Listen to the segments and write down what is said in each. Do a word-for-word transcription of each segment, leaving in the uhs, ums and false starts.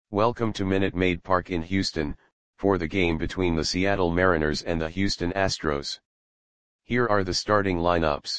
Welcome to Minute Maid Park in Houston, for the game between the Seattle Mariners and the Houston Astros. Here are the starting lineups.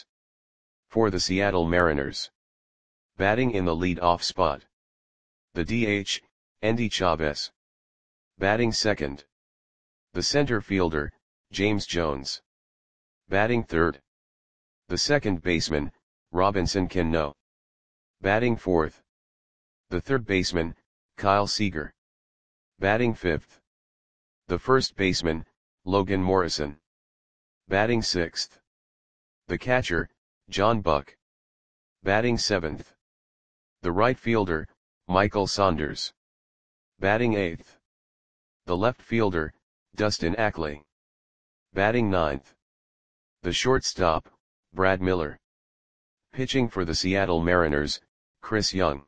For the Seattle Mariners. Batting in the lead-off spot. The D H, Endy Chavez. Batting second. The center fielder, James Jones. Batting third. The second baseman, Robinson Cano. Batting fourth. The third baseman, Kyle Seager. Batting fifth. The first baseman, Logan Morrison. Batting sixth. The catcher, John Buck. Batting seventh. The right fielder, Michael Saunders. Batting eighth. The left fielder, Dustin Ackley. Batting ninth. The shortstop, Brad Miller. Pitching for the Seattle Mariners, Chris Young.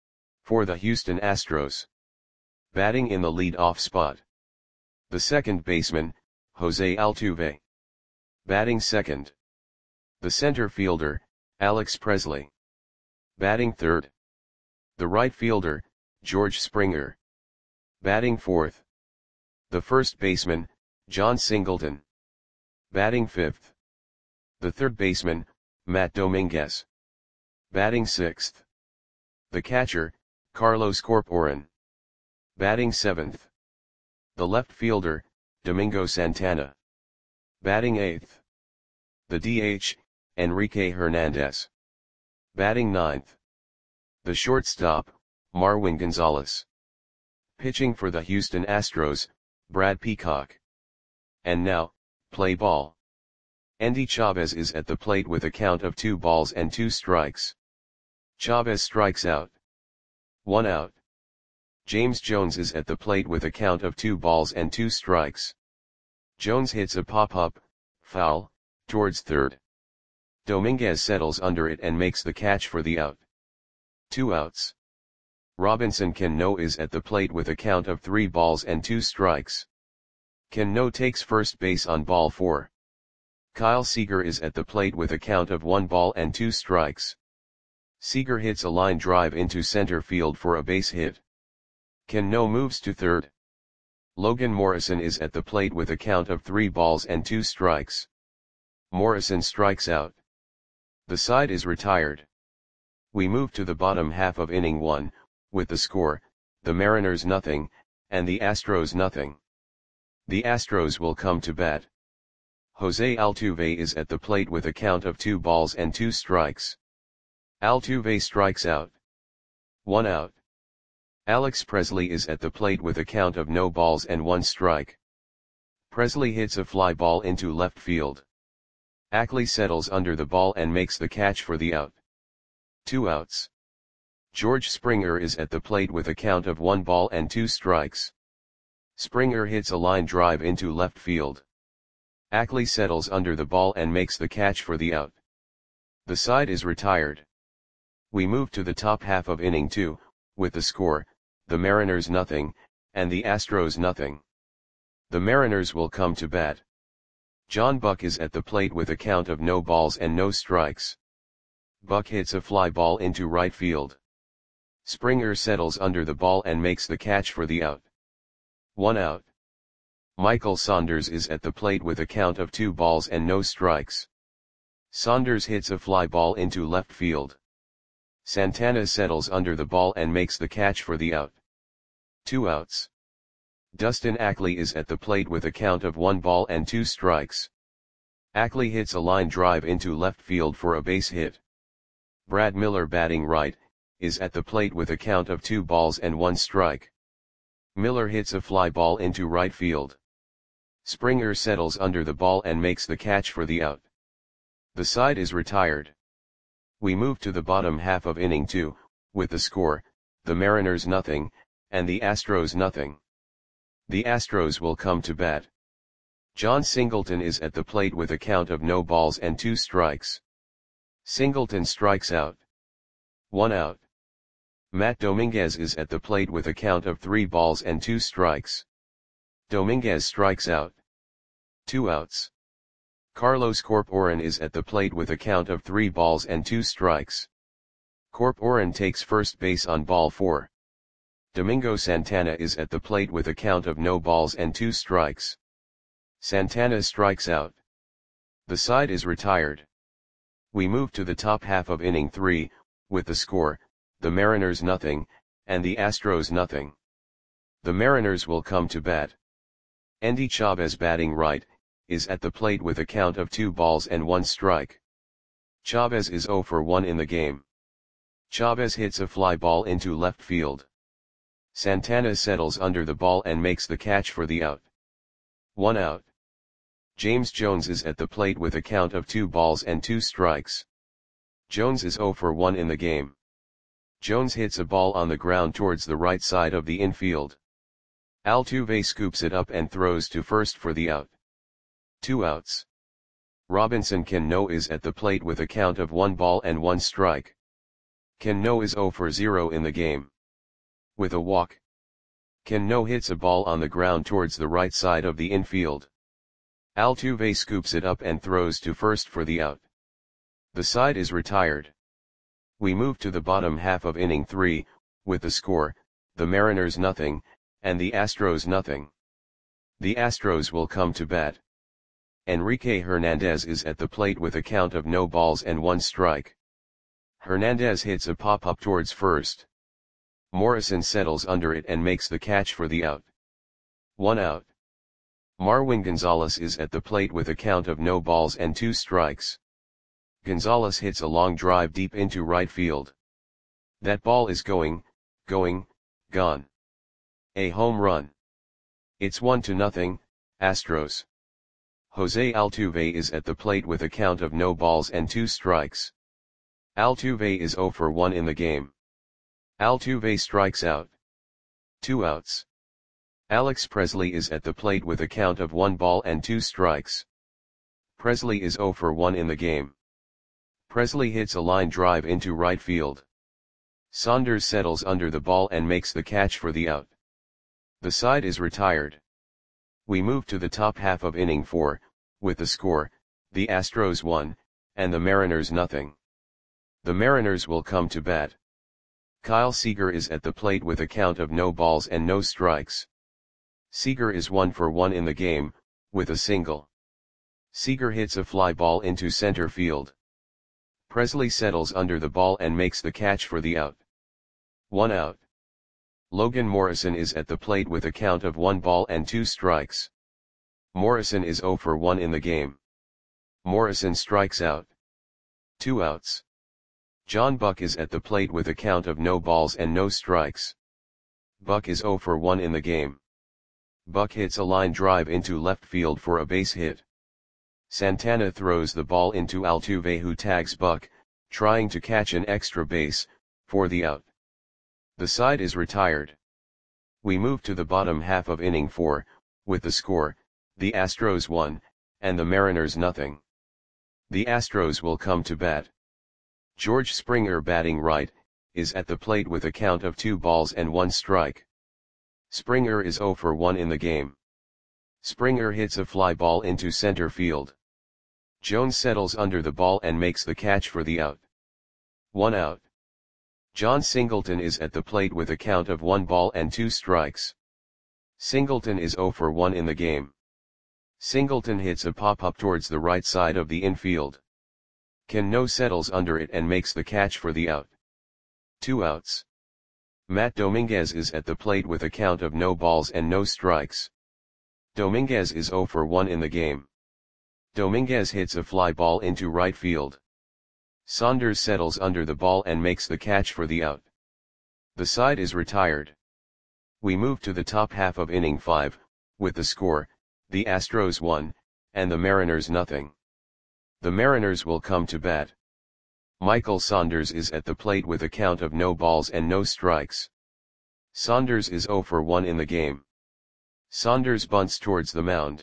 For the Houston Astros. Batting in the lead-off spot. The second baseman, Jose Altuve. Batting second. The center fielder, Alex Presley. Batting third. The right fielder, George Springer. Batting fourth. The first baseman, John Singleton. Batting fifth. The third baseman, Matt Dominguez. Batting sixth. The catcher, Carlos Corporan. Batting seventh. The left fielder, Domingo Santana. Batting eighth. The D H, Enrique Hernandez. Batting ninth. The shortstop, Marwin Gonzalez. Pitching for the Houston Astros, Brad Peacock. And now, play ball. Endy Chavez is at the plate with a count of two balls and two strikes. Chavez strikes out. One out. James Jones is at the plate with a count of two balls and two strikes. Jones hits a pop-up, foul, towards third. Dominguez settles under it and makes the catch for the out. Two outs. Robinson Cano is at the plate with a count of three balls and two strikes. Cano takes first base on ball four. Kyle Seager is at the plate with a count of one ball and two strikes. Seager hits a line drive into center field for a base hit. Cano moves to third. Logan Morrison is at the plate with a count of three balls and two strikes. Morrison strikes out. The side is retired. We move to the bottom half of inning one, with the score, the Mariners nothing, and the Astros nothing. The Astros will come to bat. Jose Altuve is at the plate with a count of two balls and two strikes. Altuve strikes out. One out. Alex Presley is at the plate with a count of no balls and one strike. Presley hits a fly ball into left field. Ackley settles under the ball and makes the catch for the out. Two outs. George Springer is at the plate with a count of one ball and two strikes. Springer hits a line drive into left field. Ackley settles under the ball and makes the catch for the out. The side is retired. We move to the top half of inning two, with the score, the Mariners nothing, and the Astros nothing. The Mariners will come to bat. John Buck is at the plate with a count of no balls and no strikes. Buck hits a fly ball into right field. Springer settles under the ball and makes the catch for the out. One out. Michael Saunders is at the plate with a count of two balls and no strikes. Saunders hits a fly ball into left field. Santana settles under the ball and makes the catch for the out. Two outs. Dustin Ackley is at the plate with a count of one ball and two strikes. Ackley hits a line drive into left field for a base hit. Brad Miller, batting right, is at the plate with a count of two balls and one strike. Miller hits a fly ball into right field. Springer settles under the ball and makes the catch for the out. The side is retired. We move to the bottom half of inning two, with the score, the Mariners nothing, and the Astros nothing. The Astros will come to bat. John Singleton is at the plate with a count of no balls and two strikes. Singleton strikes out. One out. Matt Dominguez is at the plate with a count of three balls and two strikes. Dominguez strikes out. Two outs. Carlos Corporan is at the plate with a count of three balls and two strikes. Corporan takes first base on ball four. Domingo Santana is at the plate with a count of no balls and two strikes. Santana strikes out. The side is retired. We move to the top half of inning three, with the score, the Mariners nothing, and the Astros nothing. The Mariners will come to bat. Endy Chavez, batting right, is at the plate with a count of two balls and one strike. Chavez is zero for one in the game. Chavez hits a fly ball into left field. Santana settles under the ball and makes the catch for the out. One out. James Jones is at the plate with a count of two balls and two strikes. Jones is zero for one in the game. Jones hits a ball on the ground towards the right side of the infield. Altuve scoops it up and throws to first for the out. Two outs. Robinson Cano is at the plate with a count of one ball and one strike. Cano is zero for zero in the game. With a walk, Cano hits a ball on the ground towards the right side of the infield. Altuve scoops it up and throws to first for the out. The side is retired. We move to the bottom half of inning three, with the score, the Mariners nothing, and the Astros nothing. The Astros will come to bat. Enrique Hernandez is at the plate with a count of no balls and one strike. Hernandez hits a pop-up towards first. Morrison settles under it and makes the catch for the out. One out. Marwin Gonzalez is at the plate with a count of no balls and two strikes. Gonzalez hits a long drive deep into right field. That ball is going, going, gone. A home run. It's one to nothing, Astros. Jose Altuve is at the plate with a count of no balls and two strikes. Altuve is zero for one in the game. Altuve strikes out. Two outs. Alex Presley is at the plate with a count of one ball and two strikes. Presley is zero for one in the game. Presley hits a line drive into right field. Saunders settles under the ball and makes the catch for the out. The side is retired. We move to the top half of inning four, with the score, the Astros one, and the Mariners nothing. The Mariners will come to bat. Kyle Seager is at the plate with a count of no balls and no strikes. Seager is one for one in the game, with a single. Seager hits a fly ball into center field. Presley settles under the ball and makes the catch for the out. One out. Logan Morrison is at the plate with a count of one ball and two strikes. Morrison is zero for one in the game. Morrison strikes out. Two outs. John Buck is at the plate with a count of no balls and no strikes. Buck is zero for one in the game. Buck hits a line drive into left field for a base hit. Santana throws the ball into Altuve, who tags Buck, trying to catch an extra base, for the out. The side is retired. We move to the bottom half of inning four, with the score, the Astros one, and the Mariners nothing. The Astros will come to bat. George Springer, batting right, is at the plate with a count of two balls and one strike. Springer is zero for one in the game. Springer hits a fly ball into center field. Jones settles under the ball and makes the catch for the out. One out. John Singleton is at the plate with a count of one ball and two strikes. Singleton is zero for one in the game. Singleton hits a pop-up towards the right side of the infield. Cano settles under it and makes the catch for the out. Two outs. Matt Dominguez is at the plate with a count of no balls and no strikes. Dominguez is zero for one in the game. Dominguez hits a fly ball into right field. Saunders settles under the ball and makes the catch for the out. The side is retired. We move to the top half of inning five, with the score, the Astros one, and the Mariners nothing. The Mariners will come to bat. Michael Saunders is at the plate with a count of no balls and no strikes. Saunders is zero for one in the game. Saunders bunts towards the mound.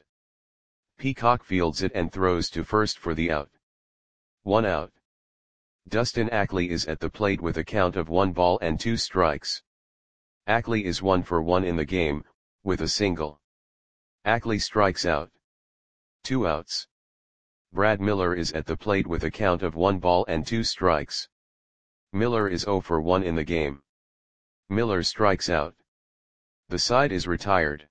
Peacock fields it and throws to first for the out. One out. Dustin Ackley is at the plate with a count of one ball and two strikes. Ackley is one for one in the game, with a single. Ackley strikes out. Two outs. Brad Miller is at the plate with a count of one ball and two strikes. Miller is zero for one in the game. Miller strikes out. The side is retired.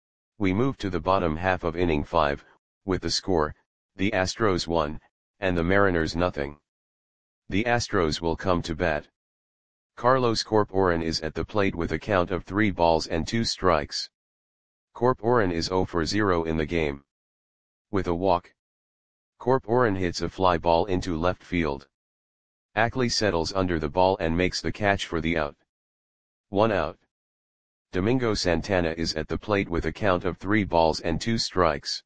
We move to the bottom half of inning five, with the score, the Astros one, and the Mariners nothing. The Astros will come to bat. Carlos Corporan is at the plate with a count of three balls and two strikes. Corporan is zero for zero in the game. With a walk, Corporan hits a fly ball into left field. Ackley settles under the ball and makes the catch for the out. One out. Domingo Santana is at the plate with a count of three balls and two strikes.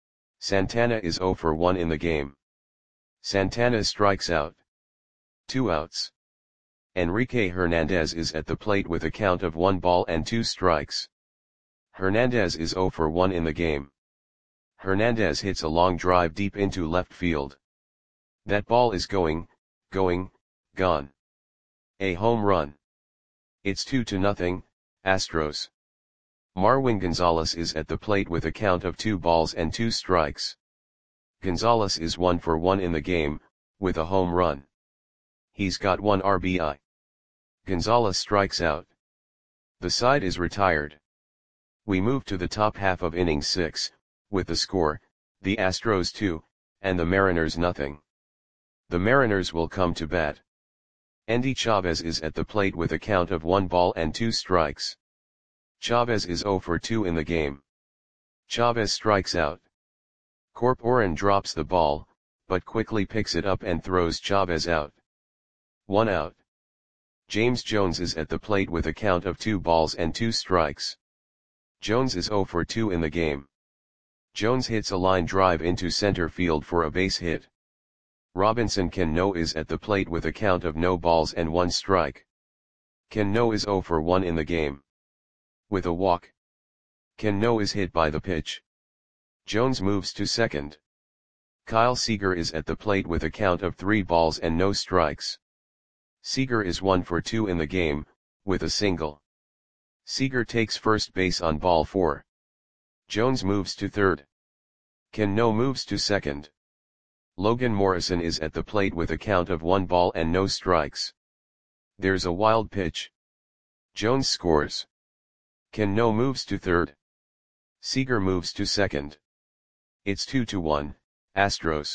Santana is zero for one in the game. Santana strikes out. Two outs. Enrique Hernandez is at the plate with a count of one ball and two strikes. Hernandez is zero for one in the game. Hernandez hits a long drive deep into left field. That ball is going, going, gone. A home run. It's two to nothing, Astros. Marwin Gonzalez is at the plate with a count of two balls and two strikes. Gonzalez is one for one in the game, with a home run. He's got one R B I. Gonzalez strikes out. The side is retired. We move to the top half of inning six, with the score, the Astros two, and the Mariners nothing. The Mariners will come to bat. Endy Chavez is at the plate with a count of one ball and two strikes. Chavez is zero for two in the game. Chavez strikes out. Corporan drops the ball, but quickly picks it up and throws Chavez out. One out. James Jones is at the plate with a count of two balls and two strikes. Jones is zero for two in the game. Jones hits a line drive into center field for a base hit. Robinson Cano is at the plate with a count of no balls and one strike. Cano is zero for one in the game. With a walk, Cano is hit by the pitch. Jones moves to second. Kyle Seager is at the plate with a count of three balls and no strikes. Seager is one for two in the game, with a single. Seager takes first base on ball four. Jones moves to third. Cano moves to second. Logan Morrison is at the plate with a count of one ball and no strikes. There's a wild pitch. Jones scores. Cano moves to third. Seager moves to second. It's two to one, Astros.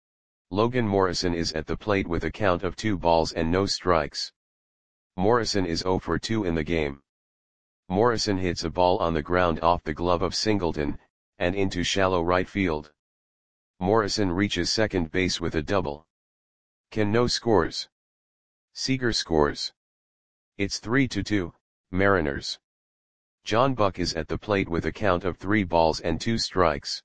Logan Morrison is at the plate with a count of two balls and no strikes. Morrison is zero for two in the game. Morrison hits a ball on the ground off the glove of Singleton, and into shallow right field. Morrison reaches second base with a double. Cano scores. Seager scores. It's three to two, Mariners. John Buck is at the plate with a count of three balls and two strikes.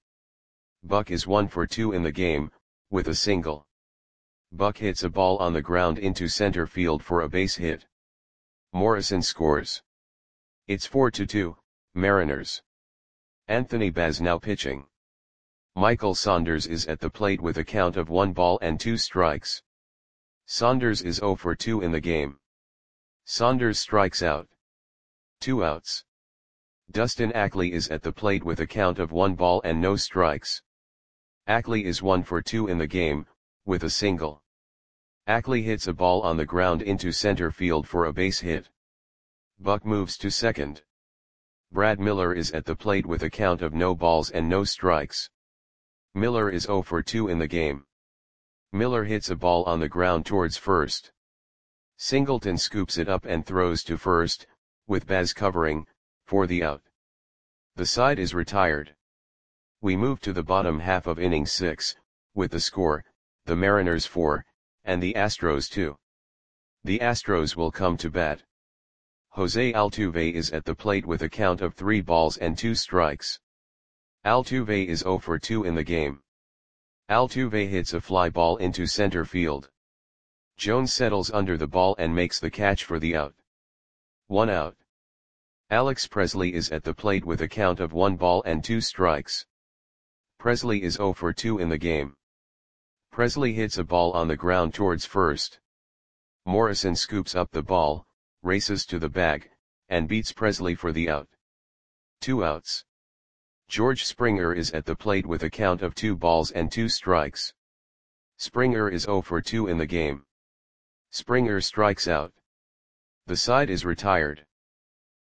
Buck is one for two in the game, with a single. Buck hits a ball on the ground into center field for a base hit. Morrison scores. It's four to two, Mariners. Anthony Baz now pitching. Michael Saunders is at the plate with a count of one ball and two strikes. Saunders is zero for two in the game. Saunders strikes out. Two outs. Dustin Ackley is at the plate with a count of one ball and no strikes. Ackley is one for two in the game, with a single. Ackley hits a ball on the ground into center field for a base hit. Buck moves to second. Brad Miller is at the plate with a count of no balls and no strikes. Miller is zero for two in the game. Miller hits a ball on the ground towards first. Singleton scoops it up and throws to first, with Baz covering, for the out. The side is retired. We move to the bottom half of inning six, with the score, the Mariners four, and the Astros two. The Astros will come to bat. Jose Altuve is at the plate with a count of three balls and two strikes. Altuve is zero for two in the game. Altuve hits a fly ball into center field. Jones settles under the ball and makes the catch for the out. One out. Alex Presley is at the plate with a count of one ball and two strikes. Presley is zero for two in the game. Presley hits a ball on the ground towards first. Morrison scoops up the ball, races to the bag, and beats Presley for the out. Two outs. George Springer is at the plate with a count of two balls and two strikes. Springer is zero for two in the game. Springer strikes out. The side is retired.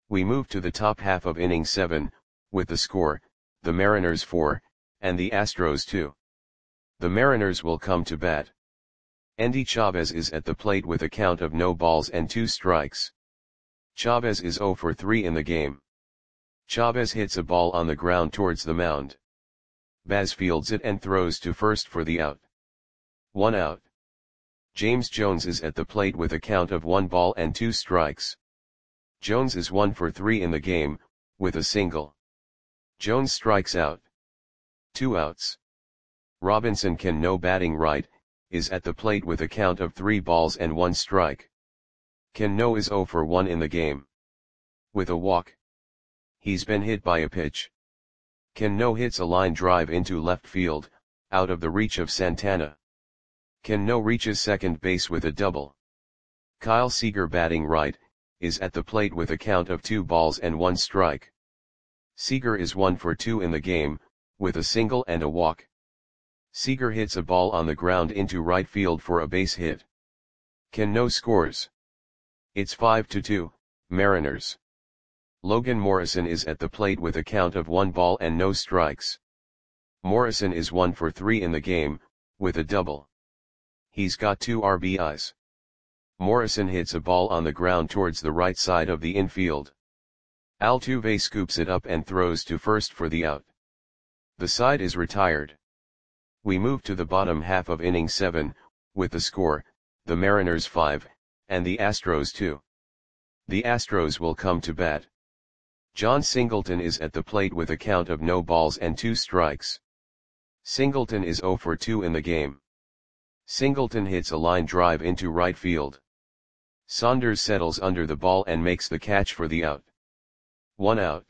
We move to the top half of inning seven, with the score, the Mariners four, and the Astros two. The Mariners will come to bat. Endy Chavez is at the plate with a count of no balls and two strikes. Chavez is zero for three in the game. Chavez hits a ball on the ground towards the mound. Baz fields it and throws to first for the out. One out. James Jones is at the plate with a count of one ball and two strikes. Jones is one for three in the game, with a single. Jones strikes out. Two outs. Robinson Cano, batting right, is at the plate with a count of three balls and one strike. Cano is zero for one in the game. With a walk. He's been hit by a pitch. Cano hits a line drive into left field, out of the reach of Santana. Cano reaches second base with a double. Kyle Seager, batting right, is at the plate with a count of two balls and one strike. Seager is one for two in the game, with a single and a walk. Seager hits a ball on the ground into right field for a base hit. Cano scores. It's five to two, Mariners. Logan Morrison is at the plate with a count of one ball and no strikes. Morrison is one for three in the game, with a double. He's got two R B Is. Morrison hits a ball on the ground towards the right side of the infield. Altuve scoops it up and throws to first for the out. The side is retired. We move to the bottom half of inning seven, with the score, the Mariners five, and the Astros two. The Astros will come to bat. John Singleton is at the plate with a count of no balls and two strikes. Singleton is zero for two in the game. Singleton hits a line drive into right field. Saunders settles under the ball and makes the catch for the out. One out.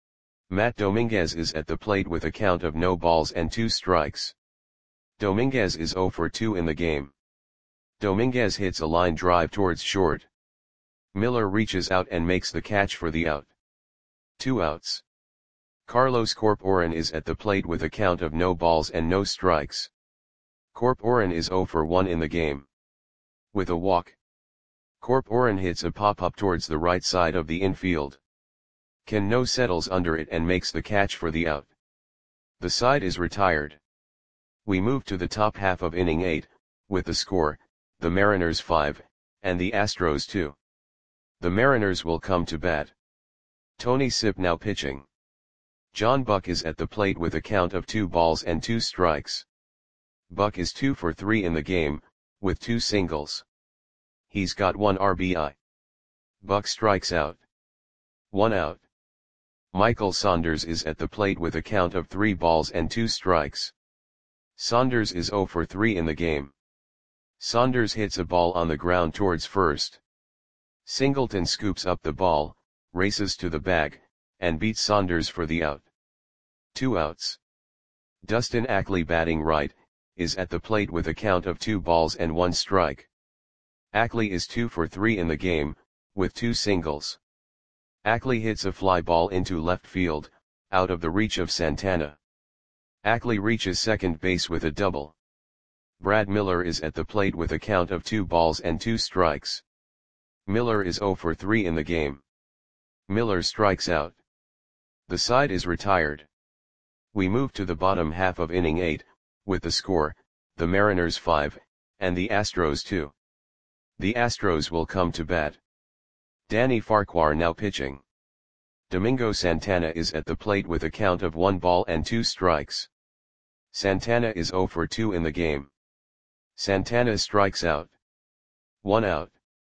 Matt Dominguez is at the plate with a count of no balls and two strikes. Dominguez is zero for two in the game. Dominguez hits a line drive towards short. Miller reaches out and makes the catch for the out. Two outs. Carlos Corporan is at the plate with a count of no balls and no strikes. Corporan is zero for one in the game. With a walk. Corporan hits a pop-up towards the right side of the infield. Cano settles under it and makes the catch for the out. The side is retired. We move to the top half of inning eight, with the score, the Mariners five, and the Astros two. The Mariners will come to bat. Tony Sipp now pitching. John Buck is at the plate with a count of two balls and two strikes. Buck is two for three in the game, with two singles. He's got one R B I. Buck strikes out. One out. Michael Saunders is at the plate with a count of three balls and two strikes. Saunders is zero for three in the game. Saunders hits a ball on the ground towards first. Singleton scoops up the ball, races to the bag, and beats Saunders for the out. Two outs. Dustin Ackley, batting right, is at the plate with a count of two balls and one strike. Ackley is two for three in the game, with two singles. Ackley hits a fly ball into left field, out of the reach of Santana. Ackley reaches second base with a double. Brad Miller is at the plate with a count of two balls and two strikes. Miller is zero for three in the game. Miller strikes out. The side is retired. We move to the bottom half of inning eight, with the score, the Mariners five, and the Astros two. The Astros will come to bat. Danny Farquhar now pitching. Domingo Santana is at the plate with a count of one ball and two strikes. Santana is zero for two in the game. Santana strikes out. One out.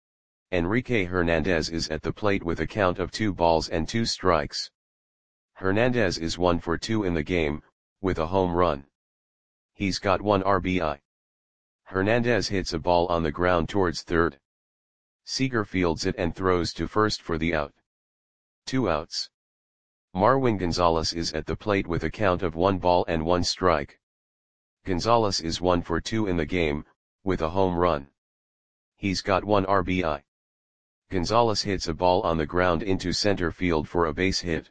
Enrique Hernandez is at the plate with a count of two balls and two strikes. Hernandez is one for two in the game, with a home run. He's got one R B I. Hernandez hits a ball on the ground towards third. Seager fields it and throws to first for the out. Two outs. Marwin Gonzalez is at the plate with a count of one ball and one strike. Gonzalez is one for two in the game, with a home run. He's got one R B I. Gonzalez hits a ball on the ground into center field for a base hit.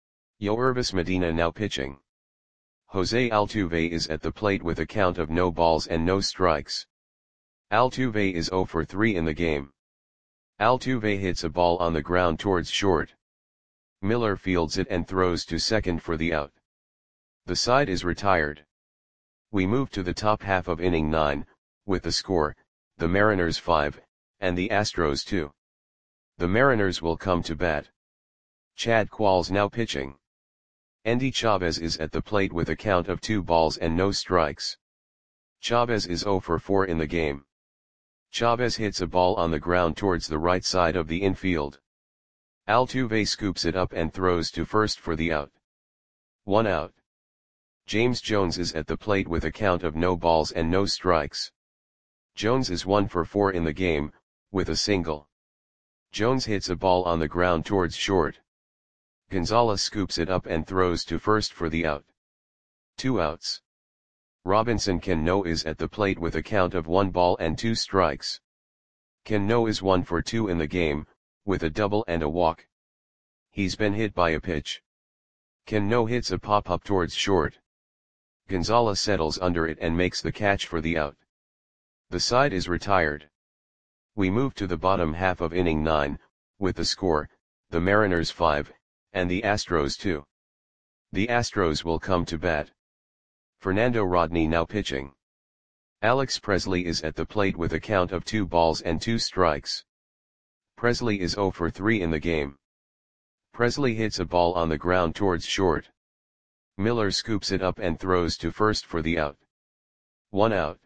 Yoervis Medina now pitching. Jose Altuve is at the plate with a count of no balls and no strikes. Altuve is zero for three in the game. Altuve hits a ball on the ground towards short. Miller fields it and throws to second for the out. The side is retired. We move to the top half of inning nine, with the score, the Mariners five, and the Astros two. The Mariners will come to bat. Chad Qualls now pitching. Endy Chavez is at the plate with a count of two balls and no strikes. Chavez is zero for four in the game. Chavez hits a ball on the ground towards the right side of the infield. Altuve scoops it up and throws to first for the out. One out. James Jones is at the plate with a count of no balls and no strikes. Jones is one for four in the game, with a single. Jones hits a ball on the ground towards short. Gonzalez scoops it up and throws to first for the out. Two outs. Robinson Cano is at the plate with a count of one ball and two strikes. Cano is one for two in the game, with a double and a walk. He's been hit by a pitch. Cano hits a pop-up towards short. Gonzalez settles under it and makes the catch for the out. The side is retired. We move to the bottom half of inning nine, with the score, the Mariners five, and the Astros two. The Astros will come to bat. Fernando Rodney now pitching. Alex Presley is at the plate with a count of two balls and two strikes. Presley is zero for three in the game. Presley hits a ball on the ground towards short. Miller scoops it up and throws to first for the out. One out.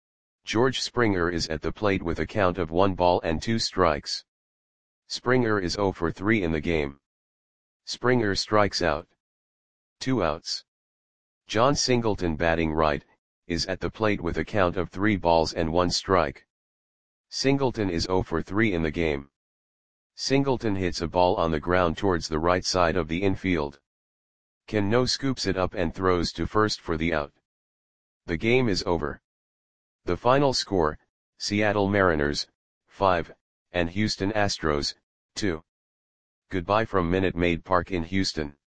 George Springer is at the plate with a count of one ball and two strikes. Springer is zero for three in the game. Springer strikes out. Two outs. John Singleton, batting right, is at the plate with a count of three balls and one strike. Singleton is zero for three in the game. Singleton hits a ball on the ground towards the right side of the infield. Cano scoops it up and throws to first for the out. The game is over. The final score, Seattle Mariners, five, and Houston Astros, two. Goodbye from Minute Maid Park in Houston.